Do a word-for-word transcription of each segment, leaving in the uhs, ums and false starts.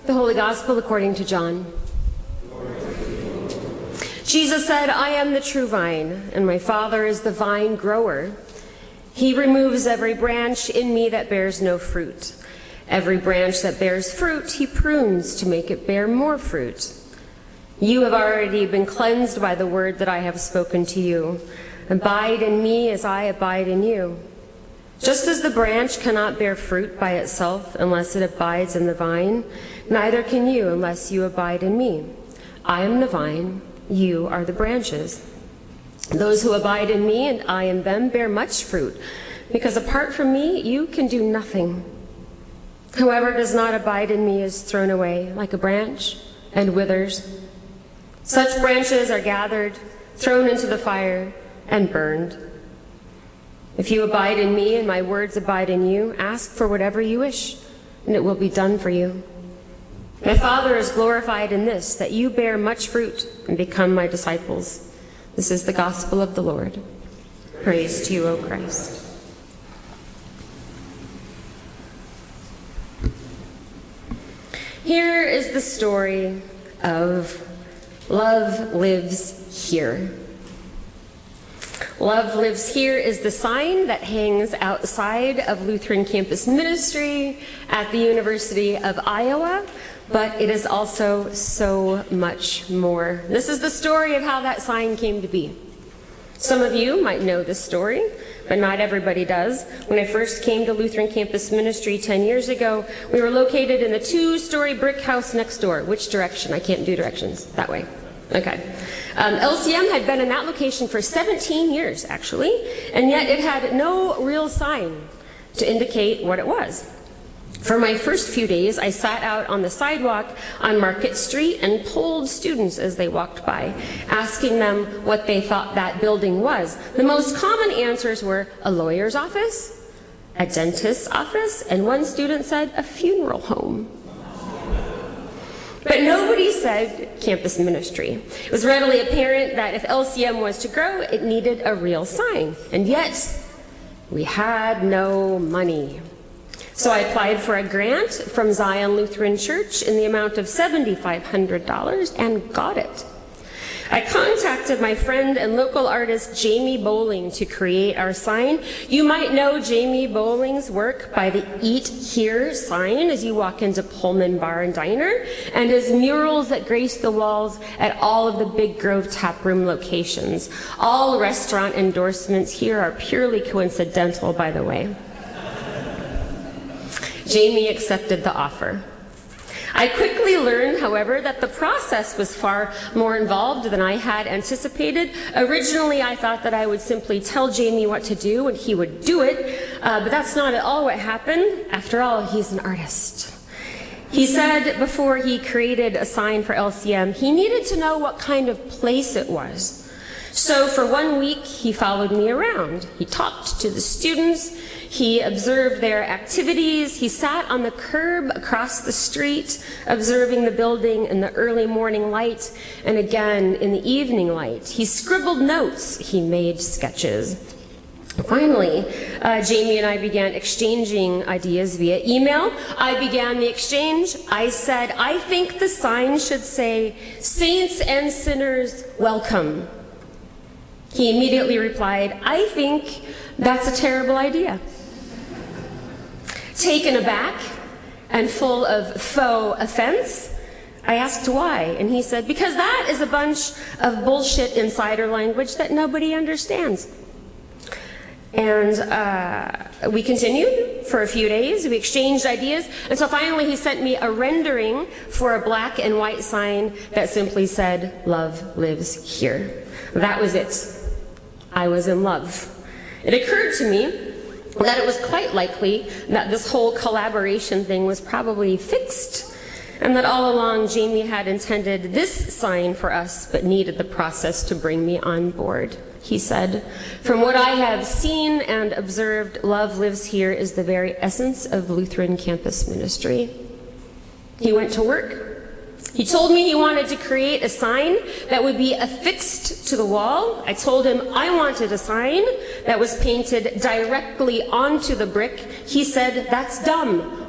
The Holy Gospel according to John. Jesus said, I am the true vine, and my Father is the vine grower. He removes every branch in me that bears no fruit. Every branch that bears fruit, he prunes to make it bear more fruit. You have already been cleansed by the word that I have spoken to you. Abide in me as I abide in you. Just as the branch cannot bear fruit by itself unless it abides in the vine, neither can you unless you abide in me. I am the vine, you are the branches. Those who abide in me and I in them bear much fruit, because apart from me you can do nothing. Whoever does not abide in me is thrown away like a branch and withers. Such branches are gathered, thrown into the fire, and burned. If you abide in me and my words abide in you, ask for whatever you wish, and it will be done for you. My Father is glorified in this, that you bear much fruit and become my disciples. This is the gospel of the Lord. Praise to you, O Christ. Here is the story of Love Lives Here. Love Lives Here is the sign that hangs outside of Lutheran Campus Ministry at the University of Iowa, but it is also so much more. This is the story of how that sign came to be. Some of you might know this story, but not everybody does. When I first came to Lutheran Campus Ministry ten years ago, we were located in a two-story brick house next door. Which direction? I can't do directions. That way. Okay. Um, L C M had been in that location for seventeen years, actually, and yet it had no real sign to indicate what it was. For my first few days, I sat out on the sidewalk on Market Street and polled students as they walked by, asking them what they thought that building was. The most common answers were a lawyer's office, a dentist's office, and one student said a funeral home. But nobody said campus ministry. It was readily apparent that if L C M was to grow, it needed a real sign. And yet, we had no money. So I applied for a grant from Zion Lutheran Church in the amount of seven thousand five hundred dollars and got it. I contacted my friend and local artist Jamie Bowling to create our sign. You might know Jamie Bowling's work by the Eat Here sign as you walk into Pullman Bar and Diner, and his murals that grace the walls at all of the Big Grove taproom locations. All restaurant endorsements here are purely coincidental, by the way. Jamie accepted the offer. I quickly learned, however, that the process was far more involved than I had anticipated. Originally, I thought that I would simply tell Jamie what to do and he would do it, uh, but that's not at all what happened. After all, he's an artist. He said before he created a sign for L C M, he needed to know what kind of place it was. So for one week, he followed me around. He talked to the students. He observed their activities. He sat on the curb across the street, observing the building in the early morning light and again in the evening light. He scribbled notes. He made sketches. Finally, uh, Jamie and I began exchanging ideas via email. I began the exchange. I said, I think the sign should say, "Saints and sinners, welcome." He immediately replied, I think that's a terrible idea. Taken aback and full of faux offense, I asked why, and he said, because that is a bunch of bullshit insider language that nobody understands. And uh, we continued for a few days. We exchanged ideas, and so finally he sent me a rendering for a black and white sign that simply said, "Love lives here." That was it. I was in love. It occurred to me that it was quite likely that this whole collaboration thing was probably fixed, and that all along Jamie had intended this sign for us, but needed the process to bring me on board. He said, "From what I have seen and observed, love lives here is the very essence of Lutheran campus ministry." He went to work. He told me he wanted to create a sign that would be affixed to the wall. I told him I wanted a sign that was painted directly onto the brick. He said, "That's dumb.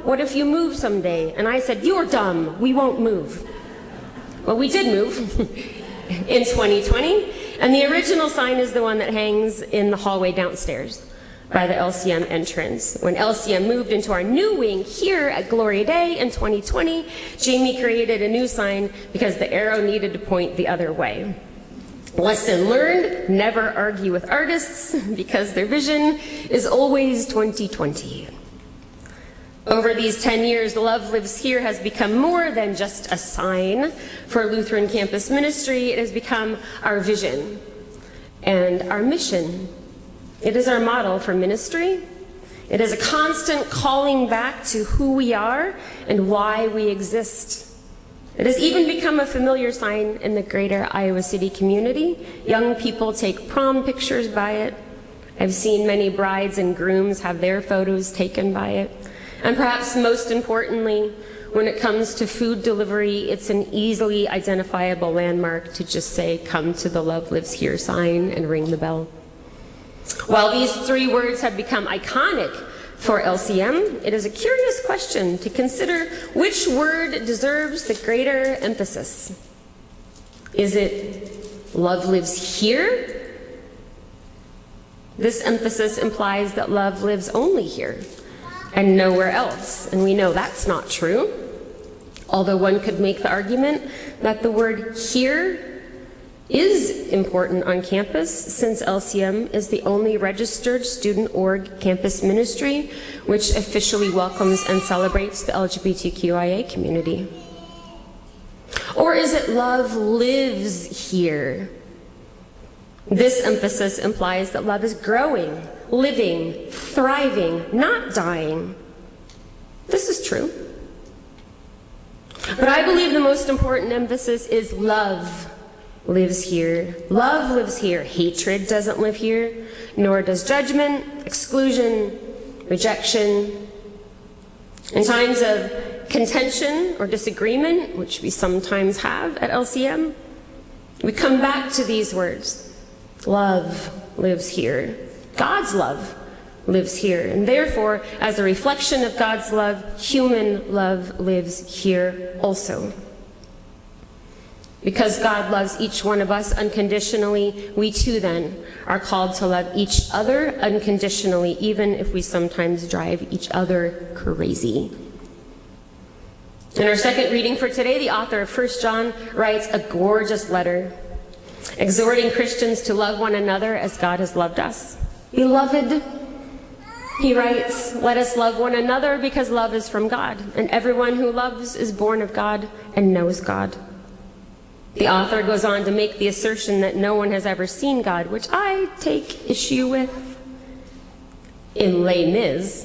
what if you move someday? And I said, you're dumb, we won't move. Well, we did move in twenty twenty, and the original sign is the one that hangs in the hallway downstairs by the L C M entrance. When L C M moved into our new wing here at Gloria Day in twenty twenty, Jamie created a new sign because the arrow needed to point the other way. Lesson learned, never argue with artists because their vision is always twenty twenty. Over these ten years, Love Lives Here has become more than just a sign for Lutheran Campus Ministry. It has become our vision and our mission. It is our model for ministry. It is a constant calling back to who we are and why we exist. It has even become a familiar sign in the greater Iowa City community. Young people take prom pictures by it. I've seen many brides and grooms have their photos taken by it. And perhaps most importantly, when it comes to food delivery, it's an easily identifiable landmark to just say, come to the Love Lives Here sign and ring the bell. While these three words have become iconic for L C M, it is a curious question to consider which word deserves the greater emphasis. Is it love lives here? This emphasis implies that love lives only here and nowhere else, and we know that's not true. Although one could make the argument that the word here is important on campus, since L C M is the only registered student org campus ministry which officially welcomes and celebrates the L G B T Q I A community. Or is it love lives here? This emphasis implies that love is growing, living, thriving, not dying. This is true. But I believe the most important emphasis is love lives here. Love lives here. Hatred doesn't live here, nor does judgment, exclusion, rejection. In times of contention or disagreement, which we sometimes have at L C M, we come back to these words. Love lives here. God's love lives here. And therefore, as a reflection of God's love, human love lives here also. Because God loves each one of us unconditionally, we too then are called to love each other unconditionally, even if we sometimes drive each other crazy. In our second reading for today, the author of First John writes a gorgeous letter, exhorting Christians to love one another as God has loved us. Beloved, he writes, let us love one another because love is from God, and everyone who loves is born of God and knows God. The author goes on to make the assertion that no one has ever seen God, which I take issue with. In Les Mis,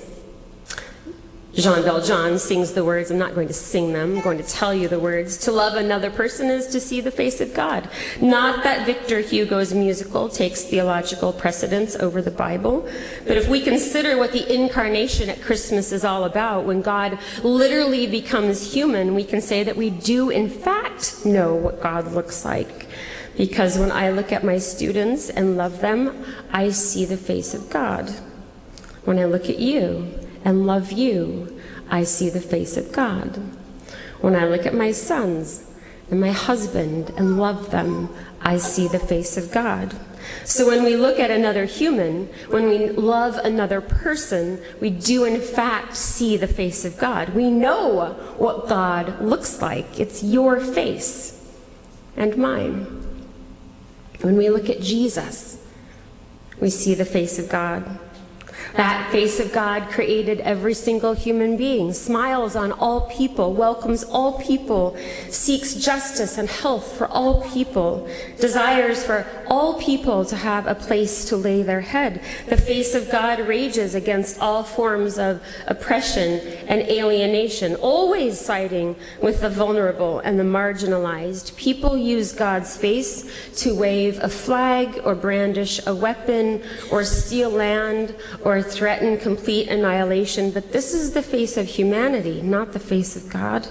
Jean Valjean sings the words. I'm not going to sing them. I'm going to tell you the words. To love another person is to see the face of God. Not that Victor Hugo's musical takes theological precedence over the Bible, but if we consider what the incarnation at Christmas is all about, when God literally becomes human, we can say that we do in fact know what God looks like. Because when I look at my students and love them, I see the face of God. When I look at you and love you, I see the face of God. When I look at my sons and my husband and love them, I see the face of God. So when we look at another human, when we love another person, we do in fact see the face of God. We know what God looks like. It's your face and mine. When we look at Jesus, we see the face of God. That face of God created every single human being, smiles on all people, welcomes all people, seeks justice and health for all people, desires for all people to have a place to lay their head. The face of God rages against all forms of oppression and alienation, always siding with the vulnerable and the marginalized. People use God's face to wave a flag or brandish a weapon or steal land or threaten complete annihilation, but this is the face of humanity, not the face of God.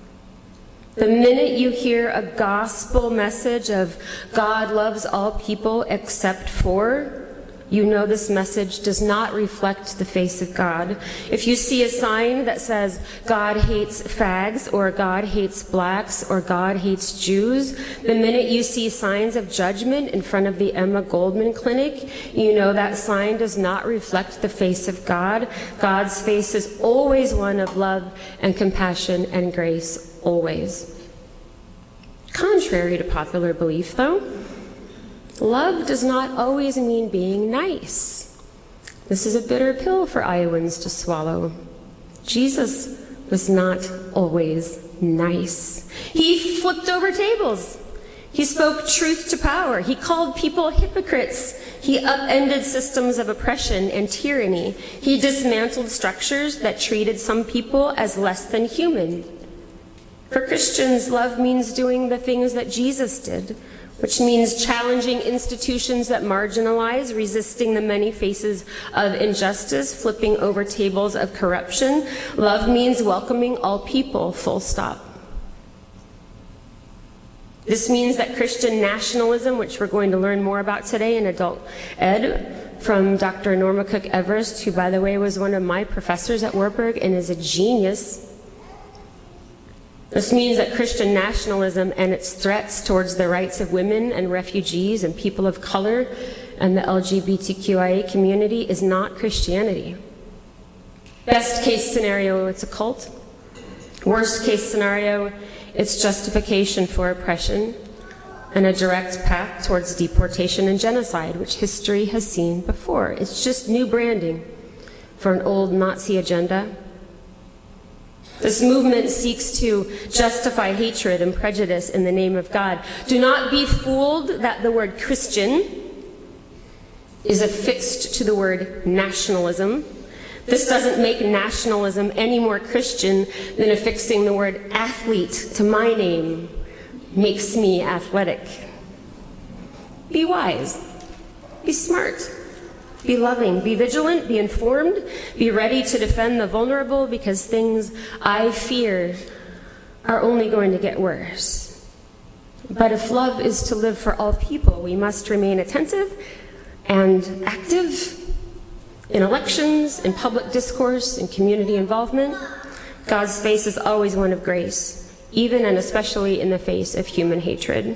The minute you hear a gospel message of God loves all people except for, you know this message does not reflect the face of God. If you see a sign that says God hates fags, or God hates blacks, or God hates Jews, the minute you see signs of judgment in front of the Emma Goldman Clinic, you know that sign does not reflect the face of God. God's face is always one of love and compassion and grace, always. Contrary to popular belief, though, love does not always mean being nice. This is a bitter pill for Iowans to swallow. Jesus was not always nice. He flipped over tables. He spoke truth to power. He called people hypocrites. He upended systems of oppression and tyranny. He dismantled structures that treated some people as less than human. For Christians, love means doing the things that Jesus did, which means challenging institutions that marginalize, resisting the many faces of injustice, flipping over tables of corruption. Love means welcoming all people, full stop. This means that Christian nationalism, which we're going to learn more about today in adult ed from Doctor Norma Cook Everest, who, by the way, was one of my professors at Wartburg and is a genius. This means that Christian nationalism and its threats towards the rights of women and refugees and people of color and the L G B T Q I A community is not Christianity. Best case scenario, it's a cult. Worst case scenario, it's justification for oppression and a direct path towards deportation and genocide, which history has seen before. It's just new branding for an old Nazi agenda. This movement seeks to justify hatred and prejudice in the name of God. Do not be fooled that the word Christian is affixed to the word nationalism. This doesn't make nationalism any more Christian than affixing the word athlete to my name makes me athletic. Be wise. Be smart. Be loving, be vigilant, be informed, be ready to defend the vulnerable, because things I fear are only going to get worse. But if love is to live for all people, we must remain attentive and active in elections, in public discourse, in community involvement. God's face is always one of grace, even and especially in the face of human hatred.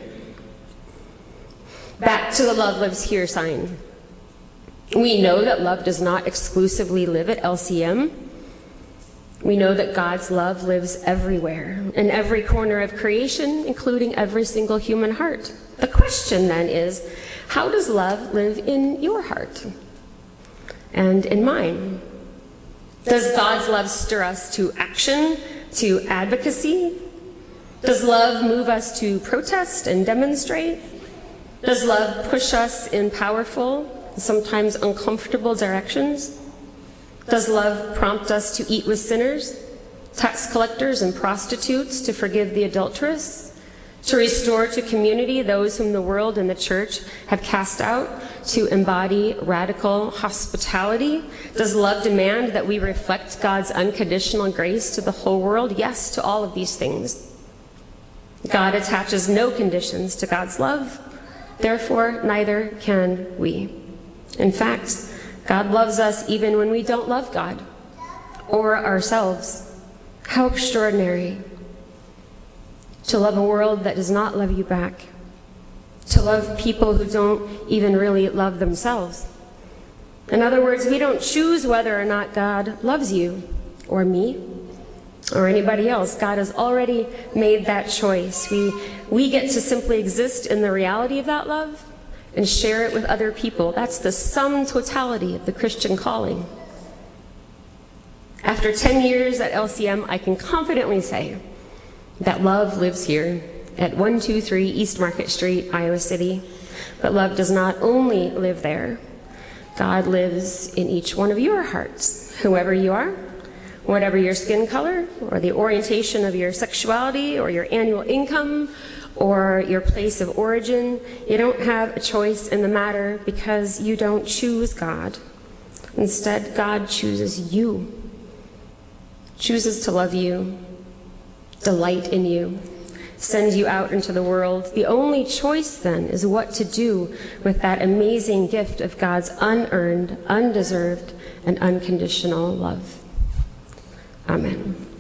Back to the love lives here sign. We know that love does not exclusively live at L C M. We know that God's love lives everywhere, in every corner of creation, including every single human heart. The question then is, how does love live in your heart and in mine? Does God's love stir us to action, to advocacy? Does love move us to protest and demonstrate? Does love push us in powerful, sometimes uncomfortable directions? Does love prompt us to eat with sinners, tax collectors and prostitutes, to forgive the adulteress, to restore to community those whom the world and the church have cast out, to embody radical hospitality? Does love demand that we reflect God's unconditional grace to the whole world? Yes, to all of these things. God attaches no conditions to God's love, therefore neither can we. In fact, God loves us even when we don't love God or ourselves. How extraordinary to love a world that does not love you back, to love people who don't even really love themselves. In other words, we don't choose whether or not God loves you or me or anybody else. God has already made that choice. We, we get to simply exist in the reality of that love and share it with other people. That's the sum totality of the Christian calling. After ten years at L C M, I can confidently say that love lives here at one two three East Market Street, Iowa City. But love does not only live there. God lives in each one of your hearts, whoever you are, whatever your skin color, or the orientation of your sexuality, or your annual income, or your place of origin. You don't have a choice in the matter because you don't choose God. Instead, God chooses you, chooses to love you, delight in you, send you out into the world. The only choice then is what to do with that amazing gift of God's unearned, undeserved, and unconditional love. Amen.